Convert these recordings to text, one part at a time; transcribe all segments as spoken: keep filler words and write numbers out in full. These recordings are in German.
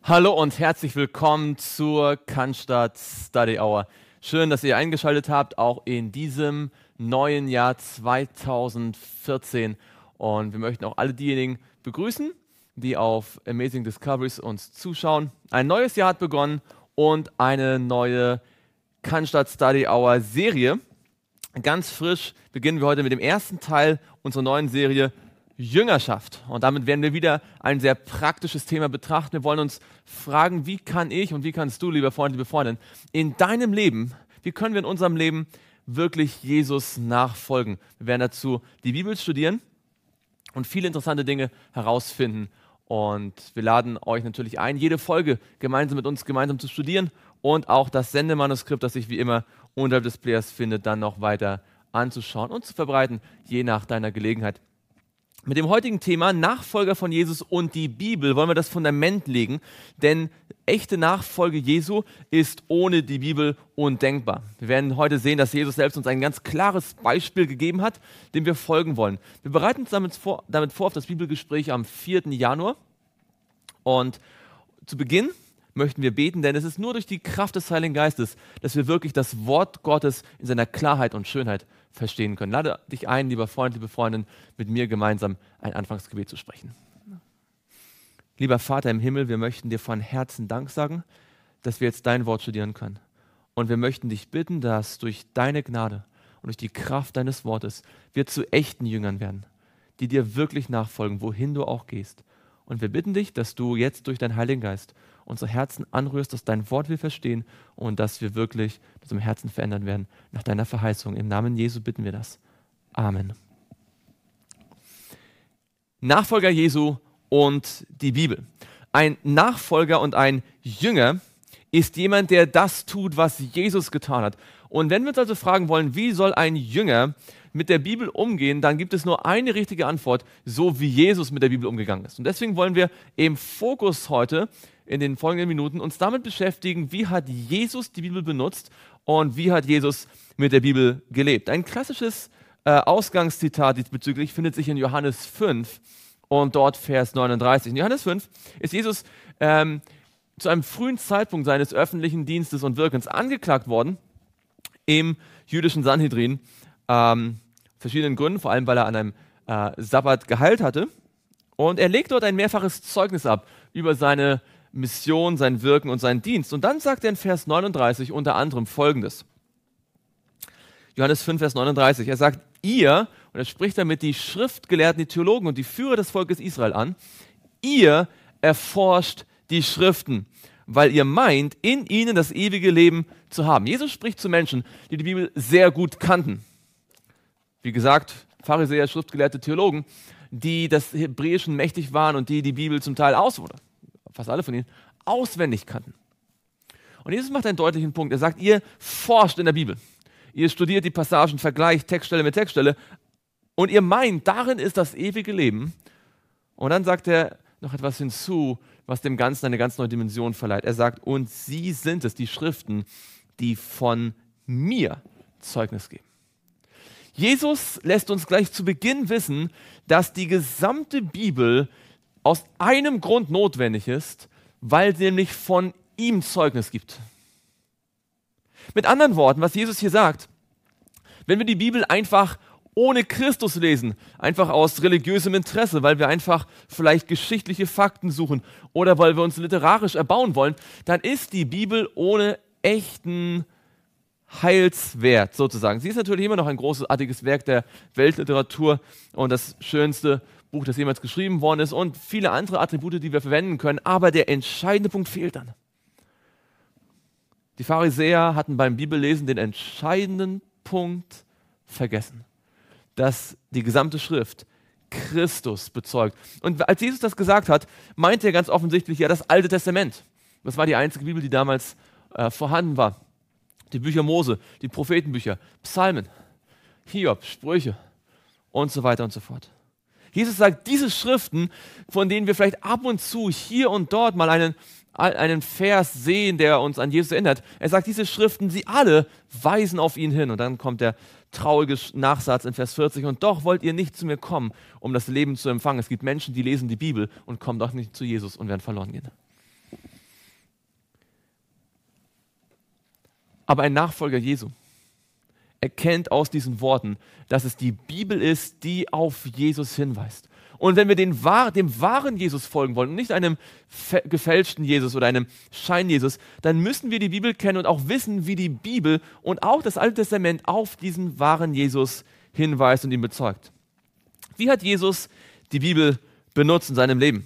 Hallo und herzlich willkommen zur Cannstatt Study Hour. Schön, dass ihr eingeschaltet habt, auch in diesem neuen Jahr zweitausendvierzehn. Und wir möchten auch alle diejenigen begrüßen, die auf Amazing Discoveries uns zuschauen. Ein neues Jahr hat begonnen und eine neue Cannstatt Study Hour Serie. Ganz frisch beginnen wir heute mit dem ersten Teil unserer neuen Serie Jüngerschaft. Und damit werden wir wieder ein sehr praktisches Thema betrachten. Wir wollen uns fragen, wie kann ich und wie kannst du, lieber Freund, liebe Freundin, in deinem Leben, wie können wir in unserem Leben wirklich Jesus nachfolgen? Wir werden dazu die Bibel studieren und viele interessante Dinge herausfinden. Und wir laden euch natürlich ein, jede Folge gemeinsam mit uns gemeinsam zu studieren und auch das Sendemanuskript, das sich wie immer unterhalb des Players findet, dann noch weiter anzuschauen und zu verbreiten, je nach deiner Gelegenheit. Mit dem heutigen Thema Nachfolger von Jesus und die Bibel wollen wir das Fundament legen, denn echte Nachfolge Jesu ist ohne die Bibel undenkbar. Wir werden heute sehen, dass Jesus selbst uns ein ganz klares Beispiel gegeben hat, dem wir folgen wollen. Wir bereiten uns damit vor, damit vor auf das Bibelgespräch am vierten Januar und zu Beginn möchten wir beten, denn es ist nur durch die Kraft des Heiligen Geistes, dass wir wirklich das Wort Gottes in seiner Klarheit und Schönheit verstehen können. Lade dich ein, lieber Freund, liebe Freundin, mit mir gemeinsam ein Anfangsgebet zu sprechen. Lieber Vater im Himmel, wir möchten dir von Herzen Dank sagen, dass wir jetzt dein Wort studieren können. Und wir möchten dich bitten, dass durch deine Gnade und durch die Kraft deines Wortes wir zu echten Jüngern werden, die dir wirklich nachfolgen, wohin du auch gehst. Und wir bitten dich, dass du jetzt durch deinen Heiligen Geist unsere Herzen anrührst, dass dein Wort wir verstehen und dass wir wirklich das im Herzen verändern werden nach deiner Verheißung. Im Namen Jesu bitten wir das. Amen. Nachfolger Jesu und die Bibel. Ein Nachfolger und ein Jünger ist jemand, der das tut, was Jesus getan hat. Und wenn wir uns also fragen wollen, wie soll ein Jünger mit der Bibel umgehen, dann gibt es nur eine richtige Antwort, so wie Jesus mit der Bibel umgegangen ist. Und deswegen wollen wir im Fokus heute in den folgenden Minuten uns damit beschäftigen, wie hat Jesus die Bibel benutzt und wie hat Jesus mit der Bibel gelebt. Ein klassisches äh, Ausgangszitat diesbezüglich findet sich in Johannes fünf und dort Vers neununddreißig. In Johannes fünf ist Jesus ähm, zu einem frühen Zeitpunkt seines öffentlichen Dienstes und Wirkens angeklagt worden im jüdischen Sanhedrin, ähm, verschiedenen Gründen, vor allem weil er an einem äh, Sabbat geheilt hatte. Und er legt dort ein mehrfaches Zeugnis ab über seine Mission, sein Wirken und seinen Dienst. Und dann sagt er in Vers neununddreißig unter anderem Folgendes. Johannes fünf, Vers neununddreißig. Er sagt, ihr, und er spricht damit die Schriftgelehrten, die Theologen und die Führer des Volkes Israel an, ihr erforscht die Schriften, weil ihr meint, in ihnen das ewige Leben zu haben. Jesus spricht zu Menschen, die die Bibel sehr gut kannten. Wie gesagt, Pharisäer, Schriftgelehrte, Theologen, die das Hebräischen mächtig waren und die die Bibel zum Teil aus, oder fast alle von ihnen, auswendig kannten. Und Jesus macht einen deutlichen Punkt. Er sagt, ihr forscht in der Bibel. Ihr studiert die Passagen, vergleicht Textstelle mit Textstelle und ihr meint, darin ist das ewige Leben. Und dann sagt er noch etwas hinzu, was dem Ganzen eine ganz neue Dimension verleiht. Er sagt, und sie sind es, die Schriften, die von mir Zeugnis geben. Jesus lässt uns gleich zu Beginn wissen, dass die gesamte Bibel aus einem Grund notwendig ist, weil sie nämlich von ihm Zeugnis gibt. Mit anderen Worten, was Jesus hier sagt, wenn wir die Bibel einfach ohne Christus lesen, einfach aus religiösem Interesse, weil wir einfach vielleicht geschichtliche Fakten suchen oder weil wir uns literarisch erbauen wollen, dann ist die Bibel ohne echten Heilswert sozusagen. Sie ist natürlich immer noch ein großartiges Werk der Weltliteratur und das schönste Buch, das jemals geschrieben worden ist und viele andere Attribute, die wir verwenden können, aber der entscheidende Punkt fehlt dann. Die Pharisäer hatten beim Bibellesen den entscheidenden Punkt vergessen, dass die gesamte Schrift Christus bezeugt. Und als Jesus das gesagt hat, meinte er ganz offensichtlich ja das Alte Testament. Das war die einzige Bibel, die damals äh, vorhanden war. Die Bücher Mose, die Prophetenbücher, Psalmen, Hiob, Sprüche und so weiter und so fort. Jesus sagt, diese Schriften, von denen wir vielleicht ab und zu hier und dort mal einen, einen Vers sehen, der uns an Jesus erinnert, er sagt, diese Schriften, sie alle weisen auf ihn hin. Und dann kommt der traurige Nachsatz in Vers vierzig, und doch wollt ihr nicht zu mir kommen, um das Leben zu empfangen. Es gibt Menschen, die lesen die Bibel und kommen doch nicht zu Jesus und werden verloren gehen. Aber ein Nachfolger Jesu erkennt aus diesen Worten, dass es die Bibel ist, die auf Jesus hinweist. Und wenn wir den, dem wahren Jesus folgen wollen und nicht einem gefälschten Jesus oder einem Schein-Jesus, dann müssen wir die Bibel kennen und auch wissen, wie die Bibel und auch das Alte Testament auf diesen wahren Jesus hinweist und ihn bezeugt. Wie hat Jesus die Bibel benutzt in seinem Leben?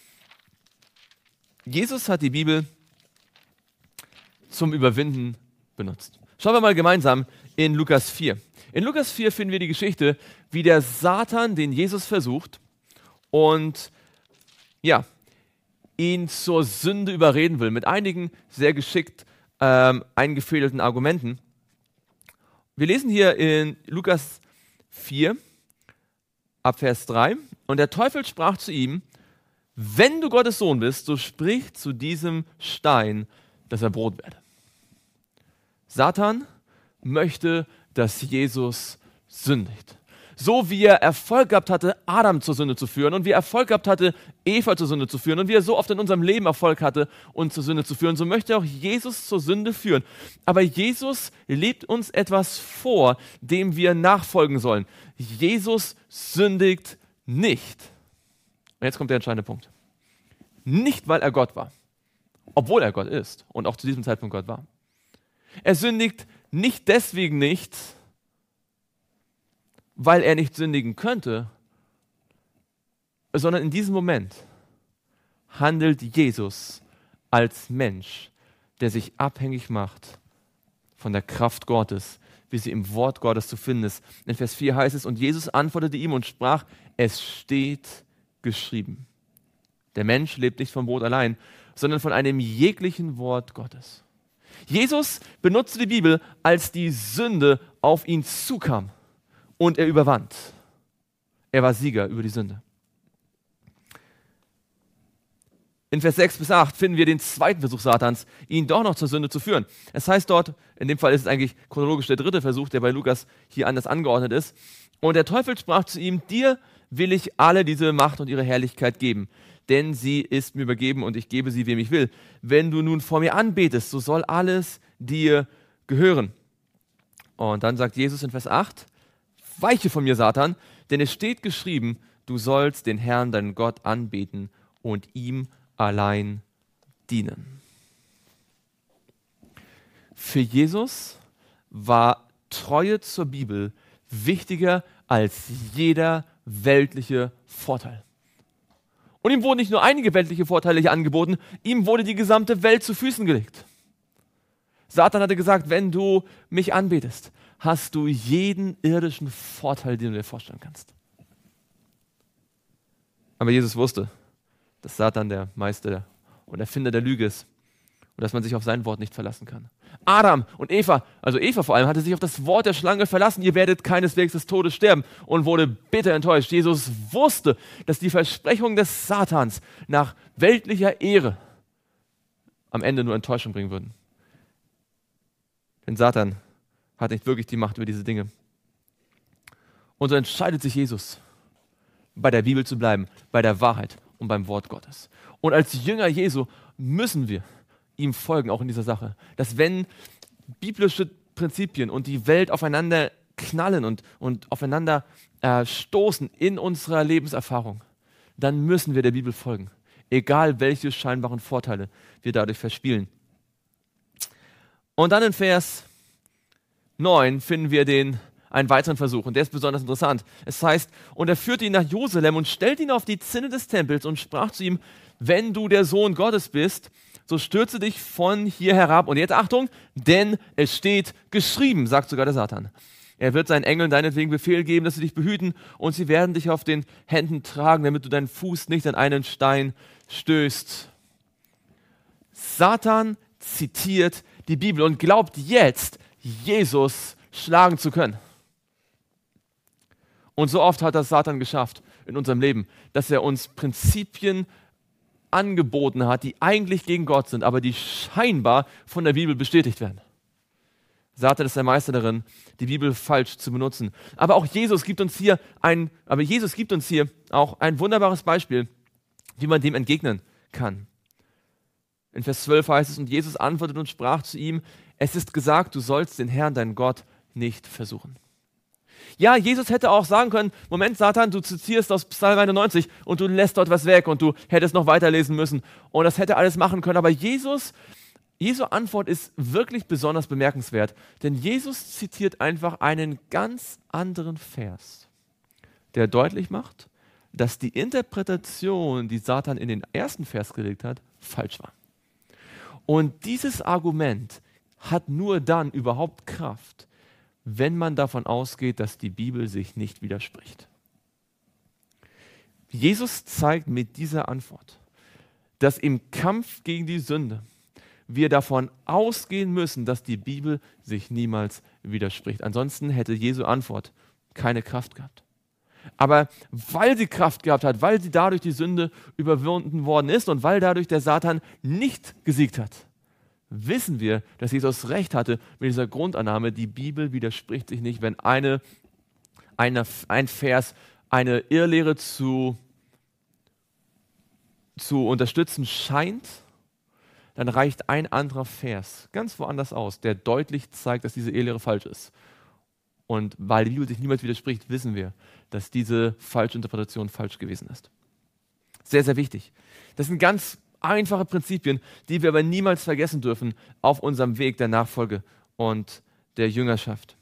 Jesus hat die Bibel zum Überwinden benutzt. Schauen wir mal gemeinsam in Lukas vier. In Lukas vier finden wir die Geschichte, wie der Satan den Jesus versucht und ja, ihn zur Sünde überreden will, mit einigen sehr geschickt ähm, eingefädelten Argumenten. Wir lesen hier in Lukas vier, ab Vers drei, und der Teufel sprach zu ihm: Wenn du Gottes Sohn bist, so sprich zu diesem Stein, dass er Brot werde. Satan möchte, dass Jesus sündigt. So wie er Erfolg gehabt hatte, Adam zur Sünde zu führen und wie er Erfolg gehabt hatte, Eva zur Sünde zu führen und wie er so oft in unserem Leben Erfolg hatte, uns zur Sünde zu führen, so möchte auch Jesus zur Sünde führen. Aber Jesus lebt uns etwas vor, dem wir nachfolgen sollen. Jesus sündigt nicht. Und jetzt kommt der entscheidende Punkt. Nicht, weil er Gott war, obwohl er Gott ist und auch zu diesem Zeitpunkt Gott war. Er sündigt nicht deswegen nicht, weil er nicht sündigen könnte, sondern in diesem Moment handelt Jesus als Mensch, der sich abhängig macht von der Kraft Gottes, wie sie im Wort Gottes zu finden ist. In Vers vier heißt es: Und Jesus antwortete ihm und sprach: Es steht geschrieben. Der Mensch lebt nicht vom Brot allein, sondern von einem jeglichen Wort Gottes. Jesus benutzte die Bibel, als die Sünde auf ihn zukam und er überwand. Er war Sieger über die Sünde. In Vers sechs bis acht finden wir den zweiten Versuch Satans, ihn doch noch zur Sünde zu führen. Es heißt dort, in dem Fall ist es eigentlich chronologisch der dritte Versuch, der bei Lukas hier anders angeordnet ist. Und der Teufel sprach zu ihm: Dir will ich alle diese Macht und ihre Herrlichkeit geben, denn sie ist mir übergeben und ich gebe sie, wem ich will. Wenn du nun vor mir anbetest, so soll alles dir gehören. Und dann sagt Jesus in Vers acht: Weiche von mir, Satan, denn es steht geschrieben, du sollst den Herrn, deinen Gott, anbeten und ihm allein dienen. Für Jesus war Treue zur Bibel wichtiger als jeder weltliche Vorteil. Und ihm wurden nicht nur einige weltliche Vorteile hier angeboten, ihm wurde die gesamte Welt zu Füßen gelegt. Satan hatte gesagt: Wenn du mich anbetest, hast du jeden irdischen Vorteil, den du dir vorstellen kannst. Aber Jesus wusste, dass Satan der Meister und Erfinder der Lüge ist und dass man sich auf sein Wort nicht verlassen kann. Adam und Eva, also Eva vor allem, hatte sich auf das Wort der Schlange verlassen: Ihr werdet keineswegs des Todes sterben, und wurde bitter enttäuscht. Jesus wusste, dass die Versprechungen des Satans nach weltlicher Ehre am Ende nur Enttäuschung bringen würden. Denn Satan hat nicht wirklich die Macht über diese Dinge. Und so entscheidet sich Jesus, bei der Bibel zu bleiben, bei der Wahrheit und beim Wort Gottes. Und als Jünger Jesu müssen wir ihm folgen, auch in dieser Sache. Dass wenn biblische Prinzipien und die Welt aufeinander knallen und, und aufeinander äh, stoßen in unserer Lebenserfahrung, dann müssen wir der Bibel folgen. Egal welche scheinbaren Vorteile wir dadurch verspielen. Und dann in Vers neun finden wir den, einen weiteren Versuch, und der ist besonders interessant. Es heißt: Und er führte ihn nach Jerusalem und stellte ihn auf die Zinne des Tempels und sprach zu ihm: Wenn du der Sohn Gottes bist, so stürze dich von hier herab. Und jetzt Achtung, denn es steht geschrieben, sagt sogar der Satan. Er wird seinen Engeln deinetwegen Befehl geben, dass sie dich behüten, und sie werden dich auf den Händen tragen, damit du deinen Fuß nicht an einen Stein stößt. Satan zitiert die Bibel und glaubt jetzt, Jesus schlagen zu können. Und so oft hat das Satan geschafft in unserem Leben, dass er uns Prinzipien angeboten hat, die eigentlich gegen Gott sind, aber die scheinbar von der Bibel bestätigt werden. Satan ist der Meister darin, die Bibel falsch zu benutzen. Aber auch Jesus gibt uns hier ein, aber Jesus gibt uns hier auch ein wunderbares Beispiel, wie man dem entgegnen kann. In Vers zwölf heißt es: Und Jesus antwortete und sprach zu ihm: Es ist gesagt, du sollst den Herrn, deinen Gott, nicht versuchen. Ja, Jesus hätte auch sagen können, Moment, Satan, du zitierst aus Psalm einundneunzig und du lässt dort was weg und du hättest noch weiterlesen müssen. Und das hätte alles machen können. Aber Jesus, Jesu Antwort ist wirklich besonders bemerkenswert. Denn Jesus zitiert einfach einen ganz anderen Vers, der deutlich macht, dass die Interpretation, die Satan in den ersten Vers gelegt hat, falsch war. Und dieses Argument hat nur dann überhaupt Kraft, wenn man davon ausgeht, dass die Bibel sich nicht widerspricht. Jesus zeigt mit dieser Antwort, dass im Kampf gegen die Sünde wir davon ausgehen müssen, dass die Bibel sich niemals widerspricht. Ansonsten hätte Jesu Antwort keine Kraft gehabt. Aber weil sie Kraft gehabt hat, weil sie dadurch die Sünde überwunden worden ist und weil dadurch der Satan nicht gesiegt hat, wissen wir, dass Jesus recht hatte mit dieser Grundannahme, die Bibel widerspricht sich nicht. Wenn eine, eine, ein Vers eine Irrlehre zu, zu unterstützen scheint, dann reicht ein anderer Vers ganz woanders aus, der deutlich zeigt, dass diese Irrlehre falsch ist. Und weil die Bibel sich niemals widerspricht, wissen wir, dass diese falsche Interpretation falsch gewesen ist. Sehr, sehr wichtig. Das sind ganz einfache Prinzipien, die wir aber niemals vergessen dürfen auf unserem Weg der Nachfolge und der Jüngerschaft.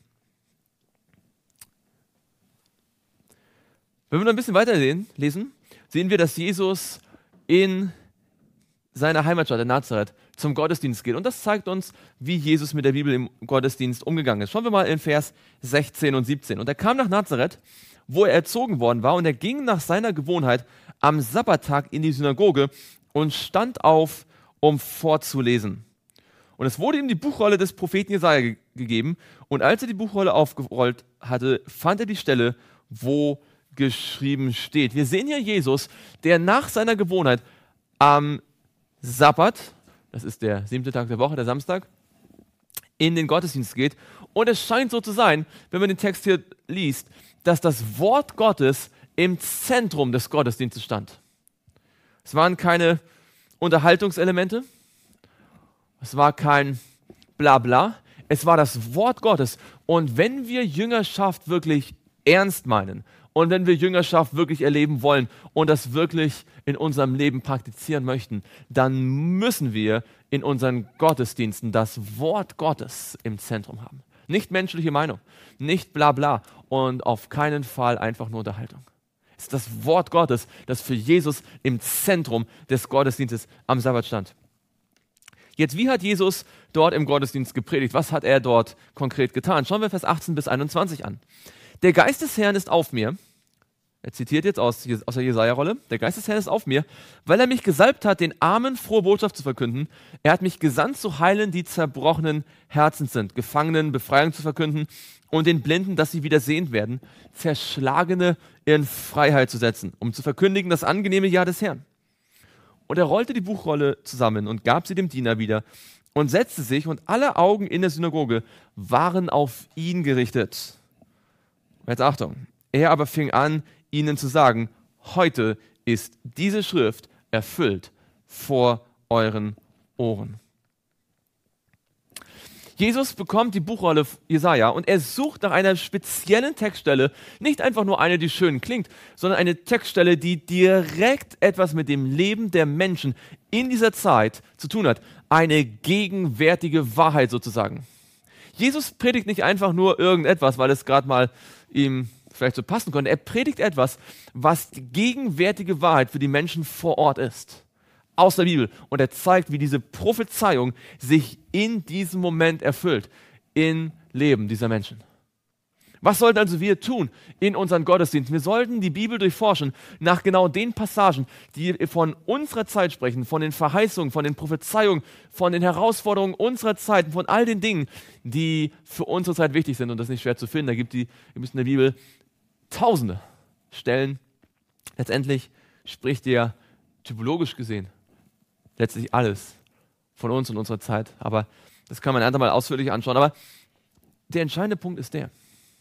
Wenn wir noch ein bisschen weiter lesen, sehen wir, dass Jesus in seiner Heimatstadt in Nazareth zum Gottesdienst geht. Und das zeigt uns, wie Jesus mit der Bibel im Gottesdienst umgegangen ist. Schauen wir mal in Vers sechzehn und siebzehn. Und er kam nach Nazareth, wo er erzogen worden war, und er ging nach seiner Gewohnheit am Sabbattag in die Synagoge und stand auf, um vorzulesen. Und es wurde ihm die Buchrolle des Propheten Jesaja ge- gegeben. Und als er die Buchrolle aufgerollt hatte, fand er die Stelle, wo geschrieben steht. Wir sehen hier Jesus, der nach seiner Gewohnheit am Sabbat, das ist der siebte Tag der Woche, der Samstag, in den Gottesdienst geht. Und es scheint so zu sein, wenn man den Text hier liest, dass das Wort Gottes im Zentrum des Gottesdienstes stand. Es waren keine Unterhaltungselemente, es war kein Blabla, es war das Wort Gottes. Und wenn wir Jüngerschaft wirklich ernst meinen und wenn wir Jüngerschaft wirklich erleben wollen und das wirklich in unserem Leben praktizieren möchten, dann müssen wir in unseren Gottesdiensten das Wort Gottes im Zentrum haben. Nicht menschliche Meinung, nicht Blabla und auf keinen Fall einfach nur Unterhaltung. Es ist das Wort Gottes, das für Jesus im Zentrum des Gottesdienstes am Sabbat stand. Jetzt, wie hat Jesus dort im Gottesdienst gepredigt? Was hat er dort konkret getan? Schauen wir Vers achtzehn bis einundzwanzig an. Der Geist des Herrn ist auf mir. Er zitiert jetzt aus, aus der Jesaja-Rolle. Der Geist des Herrn ist auf mir, weil er mich gesalbt hat, den Armen frohe Botschaft zu verkünden. Er hat mich gesandt, zu heilen, die zerbrochenen Herzens sind, Gefangenen Befreiung zu verkünden und den Blinden, dass sie wieder sehend werden, Zerschlagene in Freiheit zu setzen, um zu verkündigen das angenehme Jahr des Herrn. Und er rollte die Buchrolle zusammen und gab sie dem Diener wieder und setzte sich, und alle Augen in der Synagoge waren auf ihn gerichtet. Jetzt Achtung, er aber fing an, ihnen zu sagen, heute ist diese Schrift erfüllt vor euren Ohren. Jesus bekommt die Buchrolle Jesaja und er sucht nach einer speziellen Textstelle, nicht einfach nur eine, die schön klingt, sondern eine Textstelle, die direkt etwas mit dem Leben der Menschen in dieser Zeit zu tun hat. Eine gegenwärtige Wahrheit sozusagen. Jesus predigt nicht einfach nur irgendetwas, weil es gerade mal ihm vielleicht so passen konnte. Er predigt etwas, was die gegenwärtige Wahrheit für die Menschen vor Ort ist. Aus der Bibel. Und er zeigt, wie diese Prophezeiung sich in diesem Moment erfüllt. Im Leben dieser Menschen. Was sollten also wir tun in unseren Gottesdiensten? Wir sollten die Bibel durchforschen nach genau den Passagen, die von unserer Zeit sprechen, von den Verheißungen, von den Prophezeiungen, von den Herausforderungen unserer Zeit, von all den Dingen, die für unsere Zeit wichtig sind. Und das ist nicht schwer zu finden. Da gibt es in der Bibel tausende Stellen. Letztendlich spricht er typologisch gesehen letztlich alles von uns und unserer Zeit. Aber das kann man ein andermal ausführlich anschauen. Aber der entscheidende Punkt ist der,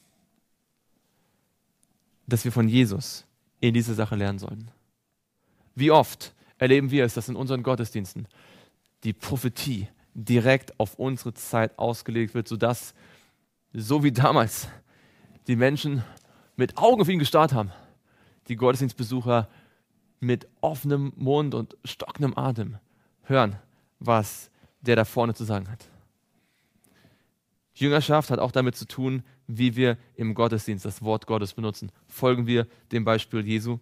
dass wir von Jesus in diese Sache lernen sollten. Wie oft erleben wir es, dass in unseren Gottesdiensten die Prophetie direkt auf unsere Zeit ausgelegt wird, sodass, so wie damals, die Menschen mit Augen auf ihn gestarrt haben, die Gottesdienstbesucher mit offenem Mund und stockendem Atem hören, was der da vorne zu sagen hat. Jüngerschaft hat auch damit zu tun, wie wir im Gottesdienst das Wort Gottes benutzen. Folgen wir dem Beispiel Jesu.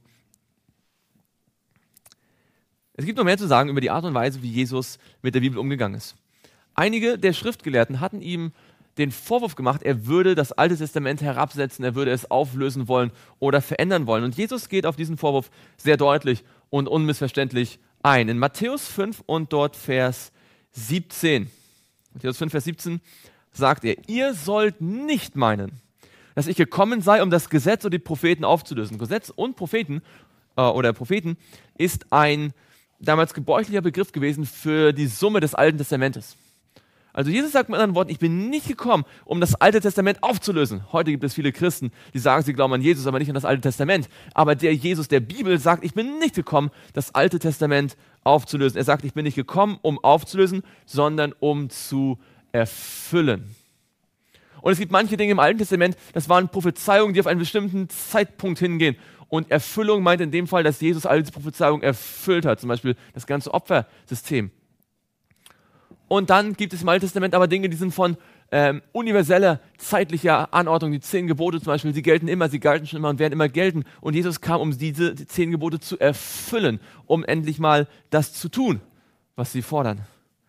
Es gibt noch mehr zu sagen über die Art und Weise, wie Jesus mit der Bibel umgegangen ist. Einige der Schriftgelehrten hatten ihm den Vorwurf gemacht, er würde das Alte Testament herabsetzen, er würde es auflösen wollen oder verändern wollen. Und Jesus geht auf diesen Vorwurf sehr deutlich und unmissverständlich ein. In Matthäus fünf und dort Vers siebzehn. Matthäus fünf, Vers siebzehn sagt er, ihr sollt nicht meinen, dass ich gekommen sei, um das Gesetz und die Propheten aufzulösen. Gesetz und Propheten äh, oder Propheten ist ein damals gebräuchlicher Begriff gewesen für die Summe des Alten Testamentes. Also Jesus sagt mit anderen Worten, ich bin nicht gekommen, um das Alte Testament aufzulösen. Heute gibt es viele Christen, die sagen, sie glauben an Jesus, aber nicht an das Alte Testament. Aber der Jesus der Bibel sagt, ich bin nicht gekommen, das Alte Testament aufzulösen. Er sagt, ich bin nicht gekommen, um aufzulösen, sondern um zu erfüllen. Und es gibt manche Dinge im Alten Testament, das waren Prophezeiungen, die auf einen bestimmten Zeitpunkt hingehen. Und Erfüllung meint in dem Fall, dass Jesus all diese Prophezeiungen erfüllt hat, zum Beispiel das ganze Opfersystem. Und dann gibt es im Alten Testament aber Dinge, die sind von ähm, universeller, zeitlicher Anordnung. Die zehn Gebote zum Beispiel, sie gelten immer, sie galten schon immer und werden immer gelten. Und Jesus kam, um diese die zehn Gebote zu erfüllen, um endlich mal das zu tun, was sie fordern.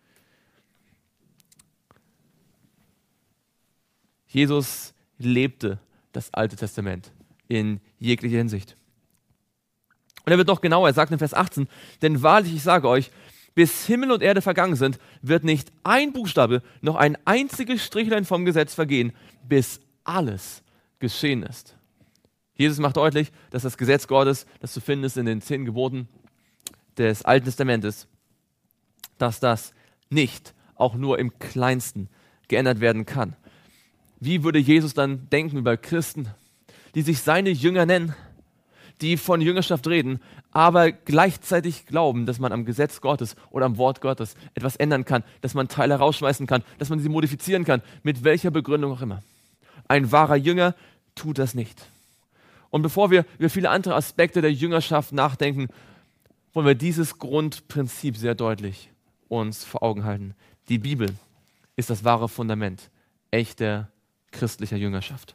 Jesus lebte das Alte Testament in jeglicher Hinsicht. Und er wird noch genauer, er sagt in Vers achtzehn, denn wahrlich, ich sage euch, bis Himmel und Erde vergangen sind, wird nicht ein Buchstabe, noch ein einziges Strichlein vom Gesetz vergehen, bis alles geschehen ist. Jesus macht deutlich, dass das Gesetz Gottes, das zu finden ist in den zehn Geboten des Alten Testamentes, dass das nicht auch nur im Kleinsten geändert werden kann. Wie würde Jesus dann denken über Christen, die sich seine Jünger nennen, die von Jüngerschaft reden, aber gleichzeitig glauben, dass man am Gesetz Gottes oder am Wort Gottes etwas ändern kann, dass man Teile rausschmeißen kann, dass man sie modifizieren kann, mit welcher Begründung auch immer. Ein wahrer Jünger tut das nicht. Und bevor wir über viele andere Aspekte der Jüngerschaft nachdenken, wollen wir dieses Grundprinzip sehr deutlich uns vor Augen halten. Die Bibel ist das wahre Fundament echter christlicher Jüngerschaft.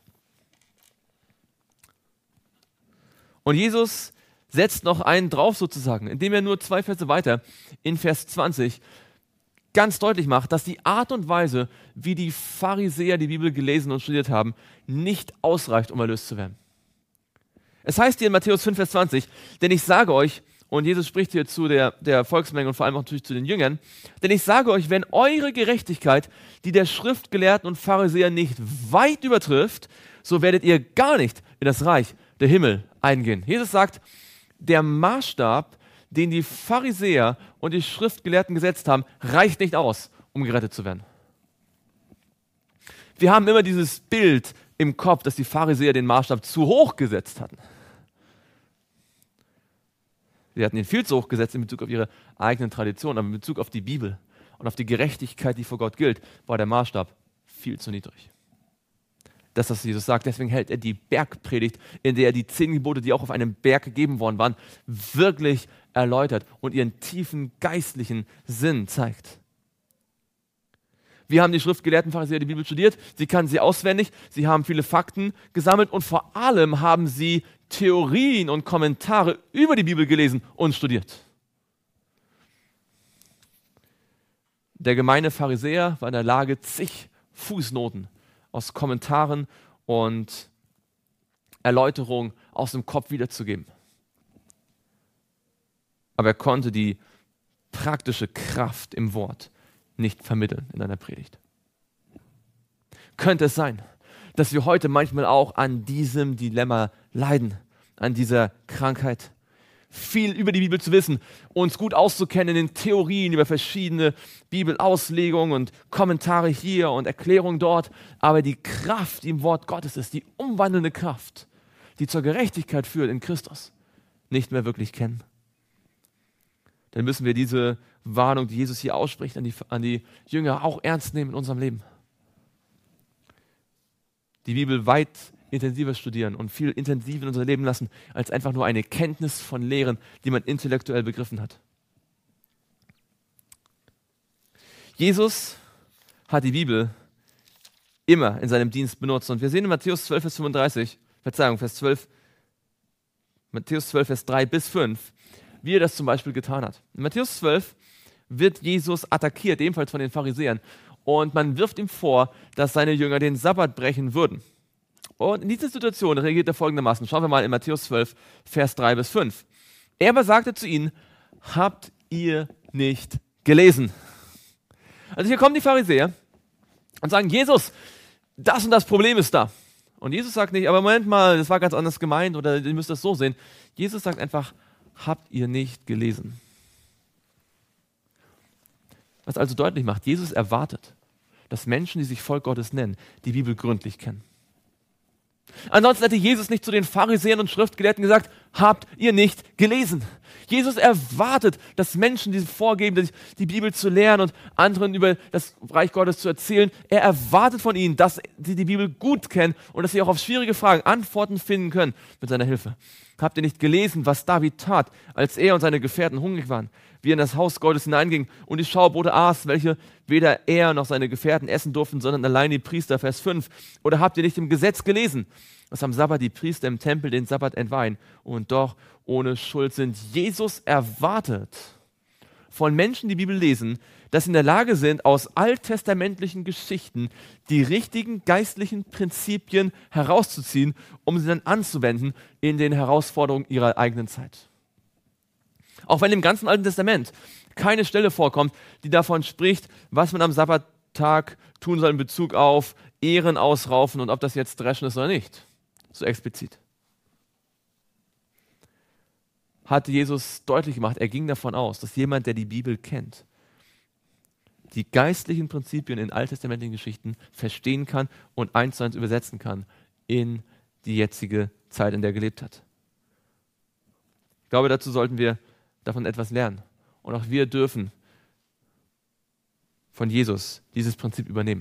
Und Jesus setzt noch einen drauf sozusagen, indem er nur zwei Verse weiter in Vers zwanzig ganz deutlich macht, dass die Art und Weise, wie die Pharisäer die Bibel gelesen und studiert haben, nicht ausreicht, um erlöst zu werden. Es heißt hier in Matthäus fünf, Vers zwanzig, denn ich sage euch, und Jesus spricht hier zu der, der Volksmenge und vor allem auch natürlich zu den Jüngern, denn ich sage euch, wenn eure Gerechtigkeit, die der Schriftgelehrten und Pharisäer nicht weit übertrifft, so werdet ihr gar nicht in das Reich der Himmel eingehen. Jesus sagt, der Maßstab, den die Pharisäer und die Schriftgelehrten gesetzt haben, reicht nicht aus, um gerettet zu werden. Wir haben immer dieses Bild im Kopf, dass die Pharisäer den Maßstab zu hoch gesetzt hatten. Sie hatten ihn viel zu hoch gesetzt in Bezug auf ihre eigenen Traditionen, aber in Bezug auf die Bibel und auf die Gerechtigkeit, die vor Gott gilt, war der Maßstab viel zu niedrig. Das, was Jesus sagt, deswegen hält er die Bergpredigt, in der er die zehn Gebote, die auch auf einem Berg gegeben worden waren, wirklich erläutert und ihren tiefen geistlichen Sinn zeigt. Wir haben die schriftgelehrten Pharisäer die Bibel studiert, sie kannten sie auswendig, sie haben viele Fakten gesammelt und vor allem haben sie Theorien und Kommentare über die Bibel gelesen und studiert. Der gemeine Pharisäer war in der Lage, zig Fußnoten aus Kommentaren und Erläuterungen aus dem Kopf wiederzugeben. Aber er konnte die praktische Kraft im Wort nicht vermitteln in einer Predigt. Könnte es sein, dass wir heute manchmal auch an diesem Dilemma leiden, an dieser Krankheit? Viel über die Bibel zu wissen, uns gut auszukennen in den Theorien über verschiedene Bibelauslegungen und Kommentare hier und Erklärungen dort, aber die Kraft, die im Wort Gottes ist, die umwandelnde Kraft, die zur Gerechtigkeit führt in Christus, nicht mehr wirklich kennen. dann müssen wir diese Warnung, die Jesus hier ausspricht, an die, an die Jünger auch ernst nehmen in unserem Leben. Die Bibel weit intensiver studieren und viel intensiver in unser Leben lassen, als einfach nur eine Kenntnis von Lehren, die man intellektuell begriffen hat. Jesus hat die Bibel immer in seinem Dienst benutzt. Und wir sehen in Matthäus zwölf, Vers fünfunddreißig, Verzeihung, Vers zwölf, Matthäus zwölf, Vers drei bis fünf, wie er das zum Beispiel getan hat. In Matthäus zwölf wird Jesus attackiert, ebenfalls von den Pharisäern. Und man wirft ihm vor, dass seine Jünger den Sabbat brechen würden. Und in dieser Situation reagiert er folgendermaßen. Schauen wir mal in Matthäus zwölf, Vers drei bis fünf. Er aber sagte zu ihnen, habt ihr nicht gelesen? Also hier kommen die Pharisäer und sagen, Jesus, das und das Problem ist da. Und Jesus sagt nicht, aber Moment mal, das war ganz anders gemeint oder ihr müsst das so sehen. Jesus sagt einfach, habt ihr nicht gelesen? Was also deutlich macht, Jesus erwartet, dass Menschen, die sich Volk Gottes nennen, die Bibel gründlich kennen. Ansonsten hätte Jesus nicht zu den Pharisäern und Schriftgelehrten gesagt, habt ihr nicht gelesen? Jesus erwartet, dass Menschen, die vorgeben, die Bibel zu lernen und anderen über das Reich Gottes zu erzählen, er erwartet von ihnen, dass sie die Bibel gut kennen und dass sie auch auf schwierige Fragen Antworten finden können mit seiner Hilfe. Habt ihr nicht gelesen, was David tat, als er und seine Gefährten hungrig waren, wie er in das Haus Gottes hineinging und die Schaubrote aß, welche weder er noch seine Gefährten essen durften, sondern allein die Priester, Vers fünf. Oder habt ihr nicht im Gesetz gelesen, dass am Sabbat die Priester im Tempel den Sabbat entweihen und doch ohne Schuld sind? Jesus erwartet von Menschen, die Bibel lesen, dass sie in der Lage sind, aus alttestamentlichen Geschichten die richtigen geistlichen Prinzipien herauszuziehen, um sie dann anzuwenden in den Herausforderungen ihrer eigenen Zeit. Auch wenn im ganzen Alten Testament keine Stelle vorkommt, die davon spricht, was man am Sabbattag tun soll in Bezug auf Ehren ausraufen und ob das jetzt Dreschen ist oder nicht. So explizit. Hatte Jesus deutlich gemacht, er ging davon aus, dass jemand, der die Bibel kennt, die geistlichen Prinzipien in alttestamentlichen Geschichten verstehen kann und eins zu eins übersetzen kann in die jetzige Zeit, in der er gelebt hat. Ich glaube, dazu sollten wir davon etwas lernen. Und auch wir dürfen von Jesus dieses Prinzip übernehmen.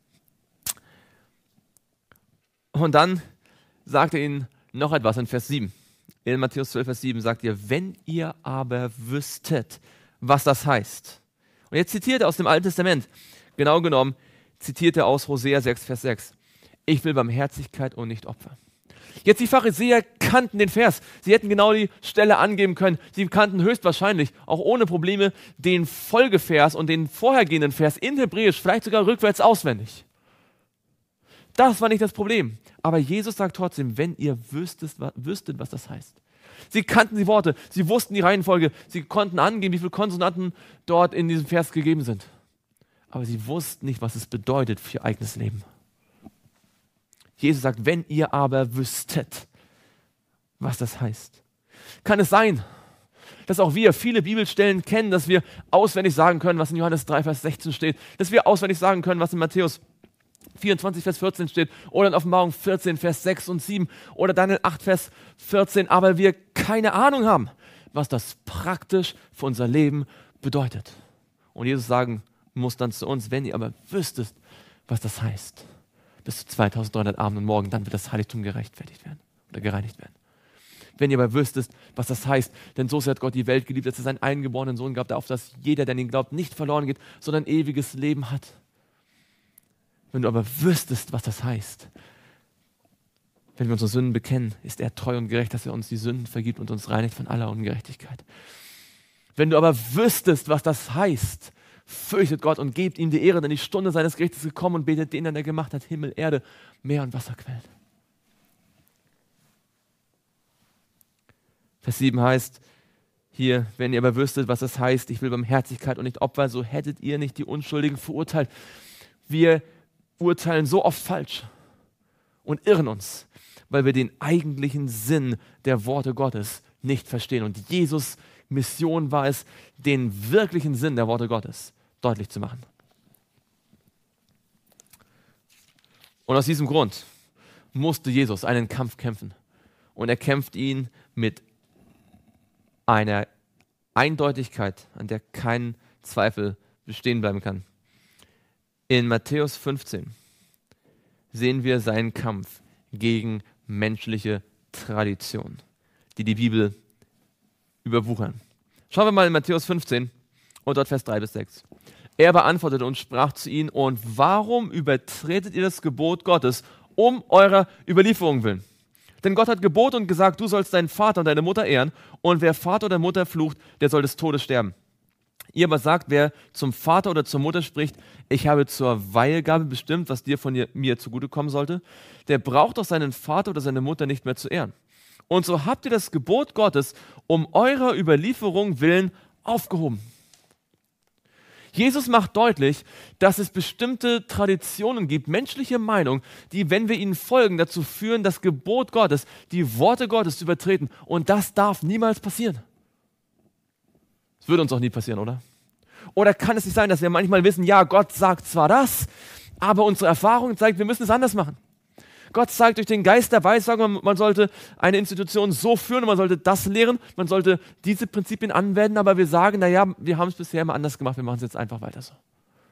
Und dann sagt er ihnen noch etwas in Vers sieben. In Matthäus zwölf, Vers sieben sagt er, wenn ihr aber wüsstet, was das heißt. Und jetzt zitiert er aus dem Alten Testament. Genau genommen zitiert er aus Hosea sechs, Vers sechs. Ich will Barmherzigkeit und nicht Opfer. Jetzt die Pharisäer kannten den Vers. Sie hätten genau die Stelle angeben können. Sie kannten höchstwahrscheinlich, auch ohne Probleme, den Folgevers und den vorhergehenden Vers in Hebräisch, vielleicht sogar rückwärts auswendig. Das war nicht das Problem. Aber Jesus sagt trotzdem, wenn ihr wüsstet, wüsstet, was das heißt. Sie kannten die Worte, sie wussten die Reihenfolge, sie konnten angeben, wie viele Konsonanten dort in diesem Vers gegeben sind. Aber sie wussten nicht, was es bedeutet für ihr eigenes Leben. Jesus sagt, wenn ihr aber wüsstet, was das heißt. Kann es sein, dass auch wir viele Bibelstellen kennen, dass wir auswendig sagen können, was in Johannes drei, Vers sechzehn steht, dass wir auswendig sagen können, was in Matthäus vierundzwanzig, Vers vierzehn steht oder in Offenbarung vierzehn, Vers sechs und sieben oder Daniel acht, Vers vierzehn, aber wir keine Ahnung haben, was das praktisch für unser Leben bedeutet. Und Jesus sagen muss dann zu uns, wenn ihr aber wüsstet, was das heißt, bis zu zweitausenddreihundert Abend und Morgen, dann wird das Heiligtum gerechtfertigt werden oder gereinigt werden. Wenn ihr aber wüsstet, was das heißt, denn so sehr hat Gott die Welt geliebt, dass er seinen eingeborenen Sohn gab, auf dass jeder, der an ihn glaubt, nicht verloren geht, sondern ewiges Leben hat. Wenn du aber wüsstest, was das heißt, wenn wir unsere Sünden bekennen, ist er treu und gerecht, dass er uns die Sünden vergibt und uns reinigt von aller Ungerechtigkeit. Wenn du aber wüsstest, was das heißt, fürchtet Gott und gebt ihm die Ehre, denn die Stunde seines Gerichtes ist gekommen und betet den, der gemacht hat, Himmel, Erde, Meer und Wasserquellen. Vers sieben heißt hier, wenn ihr aber wüsstet, was das heißt, ich will Barmherzigkeit und nicht Opfer, so hättet ihr nicht die Unschuldigen verurteilt. Wir urteilen so oft falsch und irren uns, weil wir den eigentlichen Sinn der Worte Gottes nicht verstehen. Und Jesus' Mission war es, den wirklichen Sinn der Worte Gottes deutlich zu machen. Und aus diesem Grund musste Jesus einen Kampf kämpfen. Und er kämpft ihn mit einer Eindeutigkeit, an der kein Zweifel bestehen bleiben kann. In Matthäus fünfzehn sehen wir seinen Kampf gegen menschliche Tradition, die die Bibel überwuchern. Schauen wir mal in Matthäus fünfzehn und dort Vers drei bis sechs. Er beantwortete und sprach zu ihnen: Und warum übertretet ihr das Gebot Gottes um eurer Überlieferung willen? Denn Gott hat geboten und gesagt, du sollst deinen Vater und deine Mutter ehren, und wer Vater oder Mutter flucht, der soll des Todes sterben. Ihr aber sagt, wer zum Vater oder zur Mutter spricht, ich habe zur Weihegabe bestimmt, was dir von mir zugutekommen sollte, der braucht doch seinen Vater oder seine Mutter nicht mehr zu ehren. Und so habt ihr das Gebot Gottes um eurer Überlieferung willen aufgehoben. Jesus macht deutlich, dass es bestimmte Traditionen gibt, menschliche Meinungen, die, wenn wir ihnen folgen, dazu führen, das Gebot Gottes, die Worte Gottes zu übertreten. Und das darf niemals passieren. Das würde uns auch nie passieren, oder? Oder kann es nicht sein, dass wir manchmal wissen, ja, Gott sagt zwar das, aber unsere Erfahrung zeigt, wir müssen es anders machen. Gott zeigt durch den Geist der Weissagung, man sollte eine Institution so führen, man sollte das lehren, man sollte diese Prinzipien anwenden, aber wir sagen, naja, wir haben es bisher immer anders gemacht, wir machen es jetzt einfach weiter so.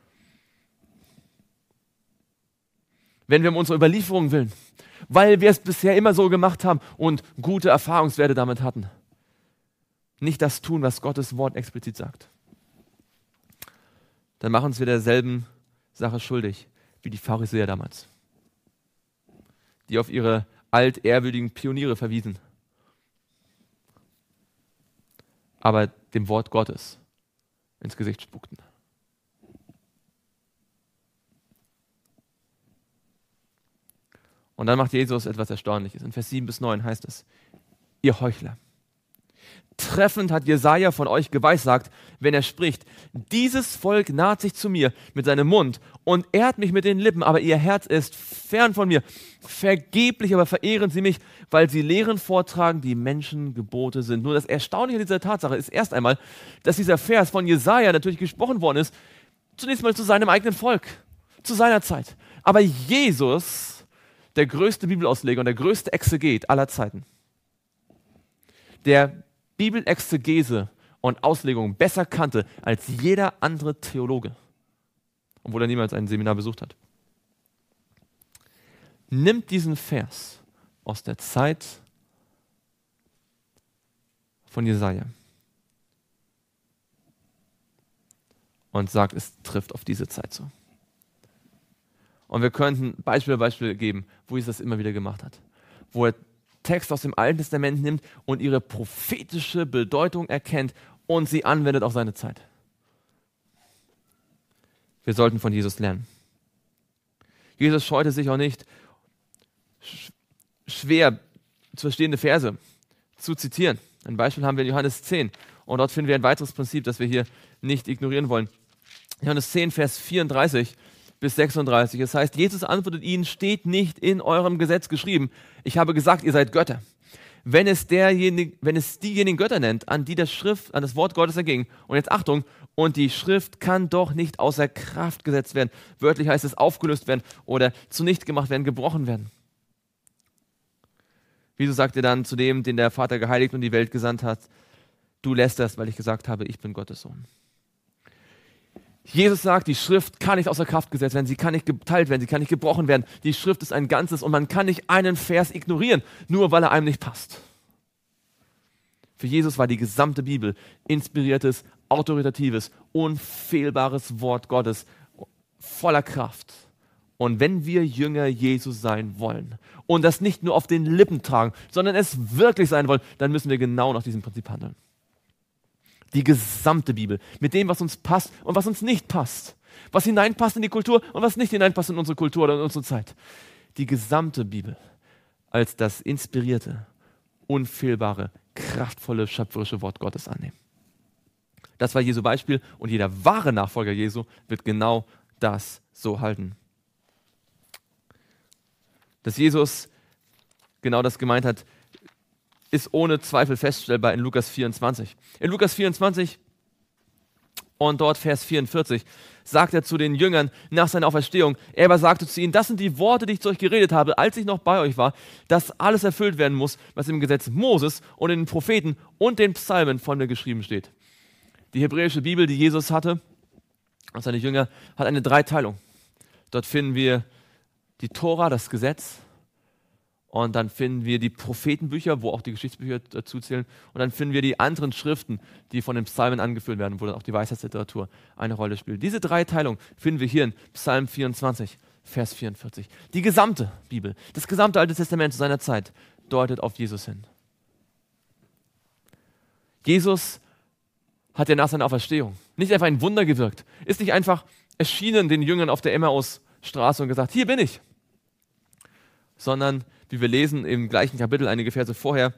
Wenn wir um unsere Überlieferung willen, weil wir es bisher immer so gemacht haben und gute Erfahrungswerte damit hatten, nicht das tun, was Gottes Wort explizit sagt, dann machen wir derselben Sache schuldig, wie die Pharisäer damals, die auf ihre altehrwürdigen Pioniere verwiesen, aber dem Wort Gottes ins Gesicht spuckten. Und dann macht Jesus etwas Erstaunliches. In Vers sieben bis neun heißt es: Ihr Heuchler, treffend hat Jesaja von euch geweissagt, wenn er spricht, dieses Volk naht sich zu mir mit seinem Mund und ehrt mich mit den Lippen, aber ihr Herz ist fern von mir. Vergeblich aber verehren sie mich, weil sie Lehren vortragen, die Menschengebote sind. Nur das Erstaunliche dieser Tatsache ist erst einmal, dass dieser Vers von Jesaja natürlich gesprochen worden ist, zunächst mal zu seinem eigenen Volk, zu seiner Zeit. Aber Jesus, der größte Bibelausleger und der größte Exeget aller Zeiten, der Bibelexegese und Auslegung besser kannte als jeder andere Theologe, obwohl er niemals ein Seminar besucht hat, nimmt diesen Vers aus der Zeit von Jesaja und sagt, es trifft auf diese Zeit zu. Und wir könnten Beispiele, Beispiele geben, wo Jesus das immer wieder gemacht hat, wo er Text aus dem Alten Testament nimmt und ihre prophetische Bedeutung erkennt und sie anwendet auf seine Zeit. Wir sollten von Jesus lernen. Jesus scheute sich auch nicht, schwer zu verstehende Verse zu zitieren. Ein Beispiel haben wir in Johannes zehn und dort finden wir ein weiteres Prinzip, das wir hier nicht ignorieren wollen. Johannes zehn, Vers vierunddreißig bis sechsunddreißig. Es heißt, Jesus antwortet ihnen, steht nicht in eurem Gesetz geschrieben. Ich habe gesagt, ihr seid Götter. Wenn es, derjenige, wenn es diejenigen Götter nennt, an die das Schrift, an das Wort Gottes erging. Und jetzt Achtung, und die Schrift kann doch nicht außer Kraft gesetzt werden. Wörtlich heißt es aufgelöst werden oder zunichte gemacht werden, gebrochen werden. Wieso sagt ihr dann zu dem, den der Vater geheiligt und die Welt gesandt hat, du lästerst, weil ich gesagt habe, ich bin Gottes Sohn. Jesus sagt, die Schrift kann nicht außer Kraft gesetzt werden, sie kann nicht geteilt werden, sie kann nicht gebrochen werden. Die Schrift ist ein Ganzes und man kann nicht einen Vers ignorieren, nur weil er einem nicht passt. Für Jesus war die gesamte Bibel inspiriertes, autoritatives, unfehlbares Wort Gottes, voller Kraft. Und wenn wir Jünger Jesus sein wollen und das nicht nur auf den Lippen tragen, sondern es wirklich sein wollen, dann müssen wir genau nach diesem Prinzip handeln. Die gesamte Bibel, mit dem, was uns passt und was uns nicht passt. Was hineinpasst in die Kultur und was nicht hineinpasst in unsere Kultur oder in unsere Zeit. Die gesamte Bibel als das inspirierte, unfehlbare, kraftvolle, schöpferische Wort Gottes annehmen. Das war Jesu Beispiel und jeder wahre Nachfolger Jesu wird genau das so halten. Dass Jesus genau das gemeint hat, ist ohne Zweifel feststellbar in Lukas vierundzwanzig. In Lukas vierundzwanzig und dort Vers vierundvierzig sagt er zu den Jüngern nach seiner Auferstehung, er aber sagte zu ihnen, das sind die Worte, die ich zu euch geredet habe, als ich noch bei euch war, dass alles erfüllt werden muss, was im Gesetz Moses und in den Propheten und den Psalmen von mir geschrieben steht. Die hebräische Bibel, die Jesus hatte, und seine Jünger, hat eine Dreiteilung. Dort finden wir die Tora, das Gesetz, und dann finden wir die Prophetenbücher, wo auch die Geschichtsbücher dazu zählen, und dann finden wir die anderen Schriften, die von den Psalmen angeführt werden, wo dann auch die Weisheitsliteratur eine Rolle spielt. Diese Dreiteilung finden wir hier in Psalm vierundzwanzig, Vers vierundvierzig. Die gesamte Bibel, das gesamte Alte Testament zu seiner Zeit deutet auf Jesus hin. Jesus hat ja nach seiner Auferstehung nicht einfach ein Wunder gewirkt, ist nicht einfach erschienen den Jüngern auf der Emmausstraße und gesagt, hier bin ich, sondern, wie wir lesen im gleichen Kapitel, einige Verse vorher,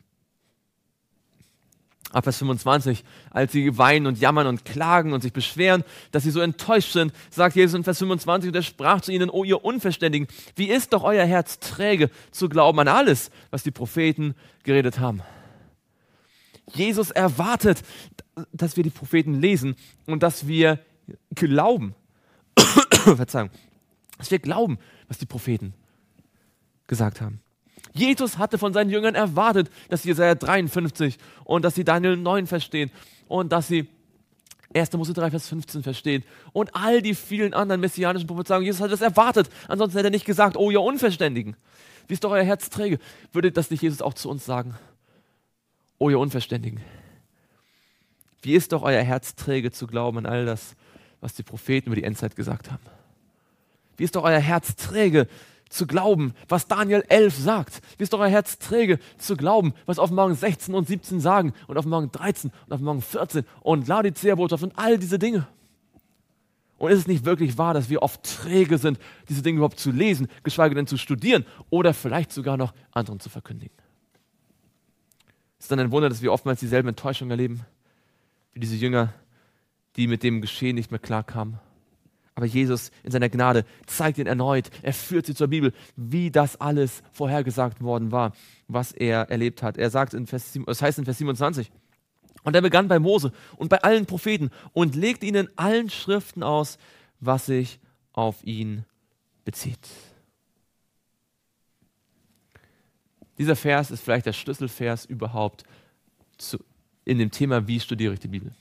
ab Vers fünfundzwanzig, als sie weinen und jammern und klagen und sich beschweren, dass sie so enttäuscht sind, sagt Jesus in Vers fünfundzwanzig, und er sprach zu ihnen, o ihr Unverständigen, wie ist doch euer Herz träge zu glauben an alles, was die Propheten geredet haben. Jesus erwartet, dass wir die Propheten lesen und dass wir glauben, Verzeihung, dass wir glauben, was die Propheten gesagt haben. Jesus hatte von seinen Jüngern erwartet, dass sie Jesaja dreiundfünfzig und dass sie Daniel neun verstehen und dass sie erster Mose drei, Vers fünfzehn verstehen und all die vielen anderen messianischen Prophezeiungen. Jesus hat das erwartet, ansonsten hätte er nicht gesagt, oh ihr Unverständigen, wie ist doch euer Herz träge. Würde das nicht Jesus auch zu uns sagen? Oh ihr Unverständigen, wie ist doch euer Herz träge zu glauben an all das, was die Propheten über die Endzeit gesagt haben? Wie ist doch euer Herz träge zu glauben, was Daniel elf sagt? Wie ist doch euer Herz träge zu glauben, was Offenbarung sechzehn und siebzehn sagen und Offenbarung dreizehn und Offenbarung vierzehn und Laodicea-Botschaft und all diese Dinge? Und ist es nicht wirklich wahr, dass wir oft träge sind, diese Dinge überhaupt zu lesen, geschweige denn zu studieren oder vielleicht sogar noch anderen zu verkündigen? Ist dann ein Wunder, dass wir oftmals dieselben Enttäuschungen erleben, wie diese Jünger, die mit dem Geschehen nicht mehr klarkamen. Aber Jesus in seiner Gnade zeigt ihnen erneut, er führt sie zur Bibel, wie das alles vorhergesagt worden war, was er erlebt hat. Er sagt in Vers, das heißt in Vers siebenundzwanzig, und er begann bei Mose und bei allen Propheten und legte ihnen allen Schriften aus, was sich auf ihn bezieht. Dieser Vers ist vielleicht der Schlüsselvers überhaupt zu, in dem Thema, wie studiere ich die Bibel.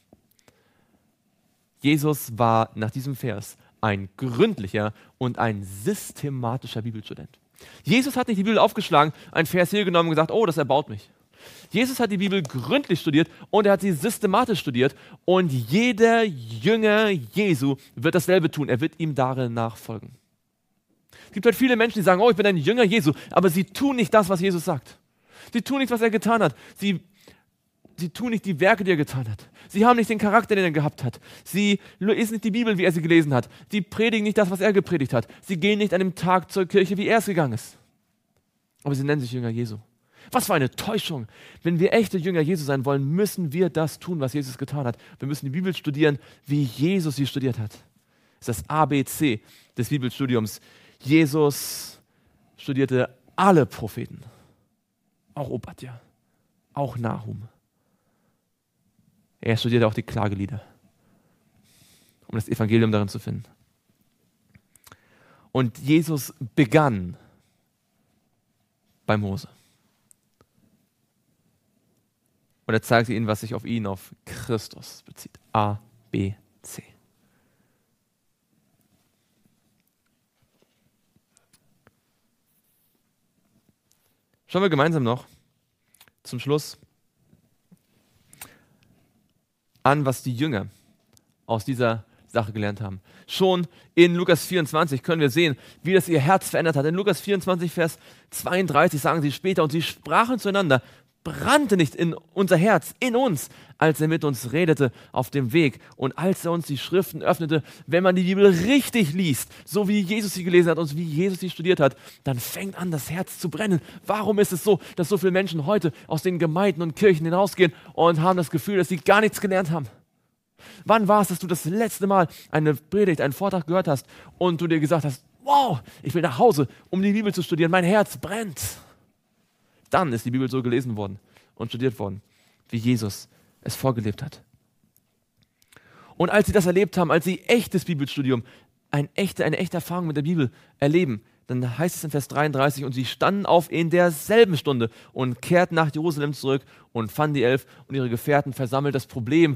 Jesus war nach diesem Vers ein gründlicher und ein systematischer Bibelstudent. Jesus hat nicht die Bibel aufgeschlagen, einen Vers hier genommen und gesagt, oh, das erbaut mich. Jesus hat die Bibel gründlich studiert und er hat sie systematisch studiert und jeder Jünger Jesu wird dasselbe tun. Er wird ihm darin nachfolgen. Es gibt halt viele Menschen, die sagen, oh, ich bin ein Jünger Jesu, aber sie tun nicht das, was Jesus sagt. Sie tun nicht, was er getan hat. Sie, sie tun nicht die Werke, die er getan hat. Sie haben nicht den Charakter, den er gehabt hat. Sie lesen nicht die Bibel, wie er sie gelesen hat. Sie predigen nicht das, was er gepredigt hat. Sie gehen nicht an dem Tag zur Kirche, wie er es gegangen ist. Aber sie nennen sich Jünger Jesu. Was für eine Täuschung. Wenn wir echte Jünger Jesu sein wollen, müssen wir das tun, was Jesus getan hat. Wir müssen die Bibel studieren, wie Jesus sie studiert hat. Das ist das A B C des Bibelstudiums. Jesus studierte alle Propheten, auch Obadja, auch Nahum. Er studierte auch die Klagelieder, um das Evangelium darin zu finden. Und Jesus begann bei Mose. Und er zeigte ihnen, was sich auf ihn, auf Christus bezieht. A, B, C. Schauen wir gemeinsam noch zum Schluss an, was die Jünger aus dieser Sache gelernt haben. Schon in Lukas vierundzwanzig können wir sehen, wie das ihr Herz verändert hat. In Lukas vierundzwanzig, Vers zweiunddreißig sagen sie später, und sie sprachen zueinander, brannte nicht in unser Herz, in uns, als er mit uns redete auf dem Weg und als er uns die Schriften öffnete. Wenn man die Bibel richtig liest, so wie Jesus sie gelesen hat und wie Jesus sie studiert hat, dann fängt an, das Herz zu brennen. Warum ist es so, dass so viele Menschen heute aus den Gemeinden und Kirchen hinausgehen und haben das Gefühl, dass sie gar nichts gelernt haben? Wann war es, dass du das letzte Mal eine Predigt, einen Vortrag gehört hast und du dir gesagt hast, wow, ich will nach Hause, um die Bibel zu studieren, mein Herz brennt. Dann ist die Bibel so gelesen worden und studiert worden, wie Jesus es vorgelebt hat. Und als sie das erlebt haben, als sie echtes Bibelstudium, eine echte, eine echte Erfahrung mit der Bibel erleben, dann heißt es in Vers dreiunddreißig, und sie standen auf in derselben Stunde und kehrten nach Jerusalem zurück und fanden die Elf und ihre Gefährten versammelt. Das Problem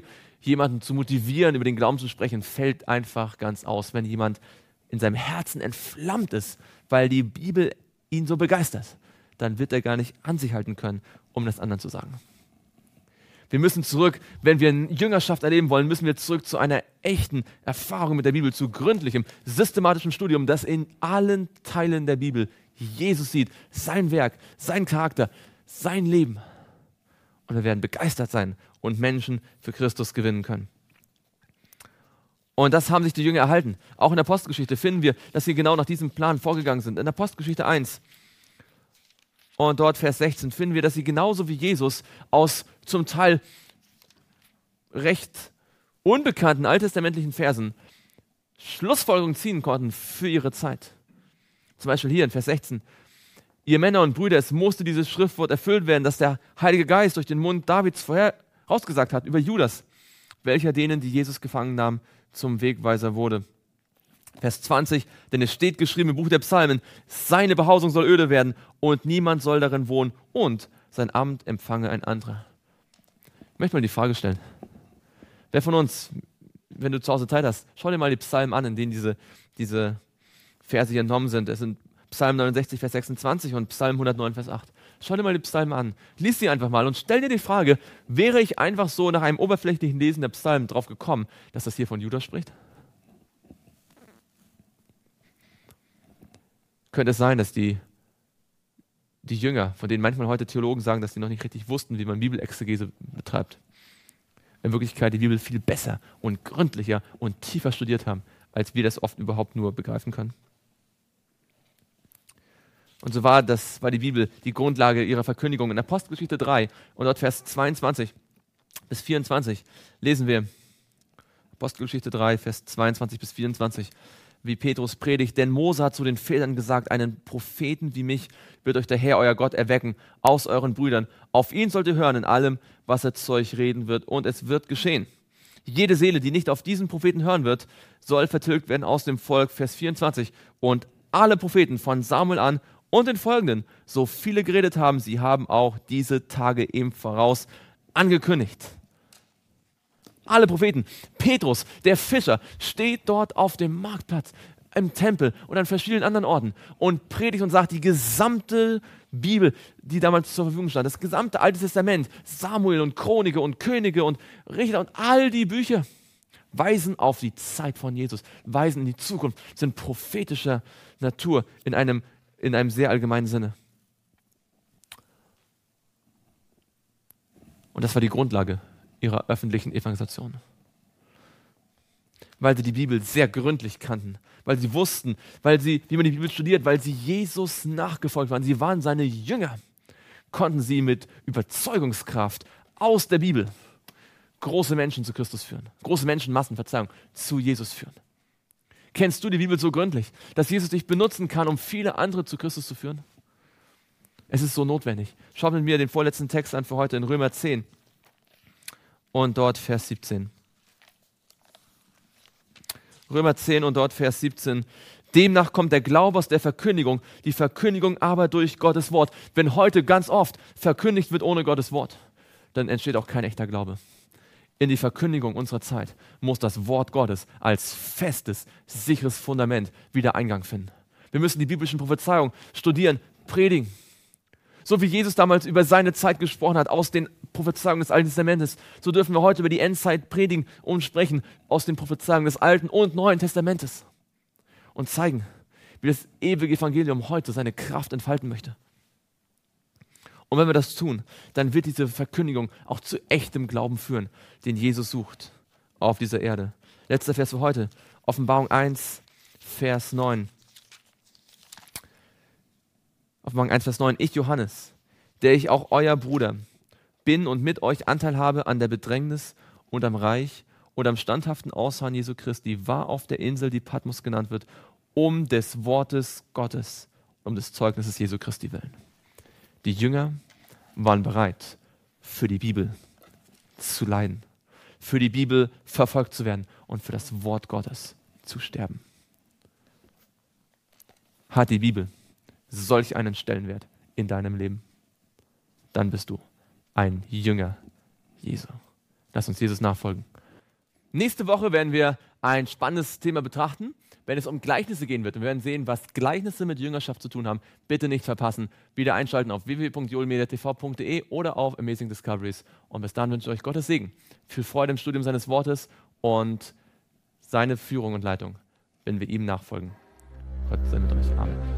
jemanden zu motivieren, über den Glauben zu sprechen, fällt einfach ganz aus, wenn jemand in seinem Herzen entflammt ist, weil die Bibel ihn so begeistert, dann wird er gar nicht an sich halten können, um das anderen zu sagen. Wir müssen zurück, wenn wir Jüngerschaft erleben wollen, müssen wir zurück zu einer echten Erfahrung mit der Bibel, zu gründlichem, systematischem Studium, das in allen Teilen der Bibel Jesus sieht, sein Werk, sein Charakter, sein Leben. Und wir werden begeistert sein und Menschen für Christus gewinnen können. Und das haben sich die Jünger erhalten. Auch in der Apostelgeschichte finden wir, dass sie genau nach diesem Plan vorgegangen sind. In der Apostelgeschichte eins und dort Vers sechzehn finden wir, dass sie genauso wie Jesus aus zum Teil recht unbekannten alttestamentlichen Versen Schlussfolgerungen ziehen konnten für ihre Zeit. Zum Beispiel hier in Vers sechzehn. Ihr Männer und Brüder, es musste dieses Schriftwort erfüllt werden, das der Heilige Geist durch den Mund Davids vorher rausgesagt hat über Judas, welcher denen, die Jesus gefangen nahm, zum Wegweiser wurde. Vers zwanzig, denn es steht geschrieben im Buch der Psalmen, seine Behausung soll öde werden und niemand soll darin wohnen und sein Amt empfange ein anderer. Ich möchte mal die Frage stellen, wer von uns, wenn du zu Hause Zeit hast, schau dir mal die Psalmen an, in denen diese, diese Verse hier entnommen sind. Es sind Psalm neunundsechzig, Vers sechsundzwanzig und Psalm hundertneun, Vers acht. Schau dir mal die Psalmen an, lies sie einfach mal und stell dir die Frage, wäre ich einfach so nach einem oberflächlichen Lesen der Psalmen drauf gekommen, dass das hier von Judas spricht? Könnte es sein, dass die, die Jünger, von denen manchmal heute Theologen sagen, dass sie noch nicht richtig wussten, wie man Bibelexegese betreibt, in Wirklichkeit die Bibel viel besser und gründlicher und tiefer studiert haben, als wir das oft überhaupt nur begreifen können? Und so war, das, war die Bibel die Grundlage ihrer Verkündigung. In Apostelgeschichte drei und dort Vers zweiundzwanzig bis vierundzwanzig lesen wir, Apostelgeschichte drei, Vers zweiundzwanzig bis vierundzwanzig, wie Petrus predigt, denn Mose hat zu den Vätern gesagt, einen Propheten wie mich wird euch der Herr, euer Gott, erwecken aus euren Brüdern. Auf ihn sollt ihr hören in allem, was er zu euch reden wird, und es wird geschehen. Jede Seele, die nicht auf diesen Propheten hören wird, soll vertilgt werden aus dem Volk. Vers vierundzwanzig, und alle Propheten von Samuel an und den folgenden, so viele geredet haben, sie haben auch diese Tage im Voraus angekündigt. Alle Propheten. Petrus, der Fischer, steht dort auf dem Marktplatz, im Tempel und an verschiedenen anderen Orten und predigt und sagt, die gesamte Bibel, die damals zur Verfügung stand, das gesamte Alte Testament, Samuel und Chronike und Könige und Richter und all die Bücher weisen auf die Zeit von Jesus, weisen in die Zukunft, sind prophetischer Natur in einem, in einem sehr allgemeinen Sinne. Und das war die Grundlage ihrer öffentlichen Evangelisation. Weil sie die Bibel sehr gründlich kannten, weil sie wussten, weil sie, wie man die Bibel studiert, weil sie Jesus nachgefolgt waren, sie waren seine Jünger, konnten sie mit Überzeugungskraft aus der Bibel große Menschen zu Christus führen, große Menschenmassen, Verzeihung, zu Jesus führen. Kennst du die Bibel so gründlich, dass Jesus dich benutzen kann, um viele andere zu Christus zu führen? Es ist so notwendig. Schau mit mir den vorletzten Text an für heute in Römer zehn. Und dort Vers siebzehn. Römer zehn und dort Vers siebzehn. Demnach kommt der Glaube aus der Verkündigung, die Verkündigung aber durch Gottes Wort. Wenn heute ganz oft verkündigt wird ohne Gottes Wort, dann entsteht auch kein echter Glaube. In die Verkündigung unserer Zeit muss das Wort Gottes als festes, sicheres Fundament wieder Eingang finden. Wir müssen die biblischen Prophezeiungen studieren, predigen. So wie Jesus damals über seine Zeit gesprochen hat, aus den Prophezeiungen des Alten Testamentes, so dürfen wir heute über die Endzeit predigen und sprechen aus den Prophezeiungen des Alten und Neuen Testamentes und zeigen, wie das ewige Evangelium heute seine Kraft entfalten möchte. Und wenn wir das tun, dann wird diese Verkündigung auch zu echtem Glauben führen, den Jesus sucht auf dieser Erde. Letzter Vers für heute, Offenbarung eins, Vers neun. Offenbarung eins, Vers neun. Ich, Johannes, der ich auch euer Bruder bin und mit euch Anteil habe an der Bedrängnis und am Reich und am standhaften Ausharren Jesu Christi, war auf der Insel, die Patmos genannt wird, um des Wortes Gottes, um des Zeugnisses Jesu Christi willen. Die Jünger waren bereit, für die Bibel zu leiden, für die Bibel verfolgt zu werden und für das Wort Gottes zu sterben. Hat die Bibel solch einen Stellenwert in deinem Leben? Dann bist du ein Jünger Jesu. Lass uns Jesus nachfolgen Nächste Woche werden wir ein spannendes Thema betrachten, wenn es um Gleichnisse gehen wird. Und wir werden sehen, was Gleichnisse mit Jüngerschaft zu tun haben. Bitte nicht verpassen. Wieder einschalten auf w w w punkt joelmediatv punkt de oder auf Amazing Discoveries. Und bis dann wünsche ich euch Gottes Segen. Viel Freude im Studium seines Wortes und seine Führung und Leitung, wenn wir ihm nachfolgen. Gott sei mit euch. Amen.